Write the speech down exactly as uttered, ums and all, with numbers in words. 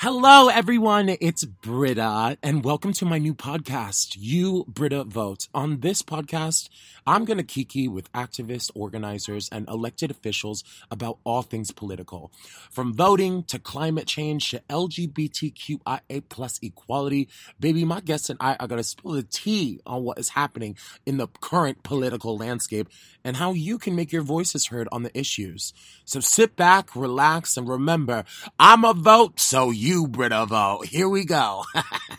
Hello, everyone. It's Britta, and welcome to my new podcast, You Britta Vote. On this podcast, I'm going to kiki with activists, organizers, and elected officials about all things political. From voting to climate change to L G B T Q I A plus equality, baby, my guests and I are going to spill the tea on what is happening in the current political landscape and how you can make your voices heard on the issues. So sit back, relax, and remember, I'm a vote, so you Britta vote. Here we go.